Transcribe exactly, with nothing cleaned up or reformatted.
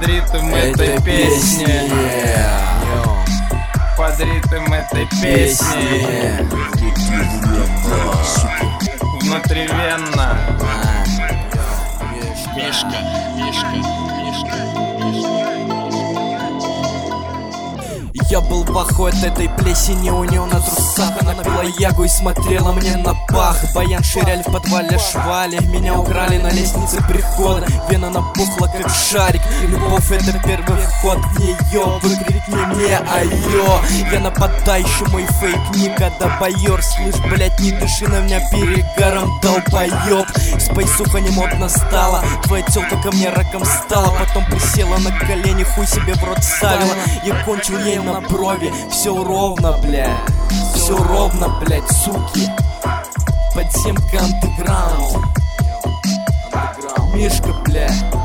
под ритм этой песни, под ритм этой песни, внутривенно. Мишка, Мишка, Мишка, Мишка. Я был в ахуе от этой плесени, у нее на трусах она пила ягу и смотрела мне на пах. Баян ширяли в подвале швали, меня украли на лестнице прихода. Вена набухла как шарик, любовь это первый вход в нее. Выкрикни мне айо, я нападающий, мой фейк никогда байор. Слышь, блять, не дыши на меня перегаром, долбоёб. Спейсуха не модно стала, твоя тёлка ко мне раком стала. Потом присела на колени, хуй себе в рот ставила. Я кончил ей на брови, все ровно, блядь, все ровно, блядь, суки. Подземка андеграунд, Мишка, блядь.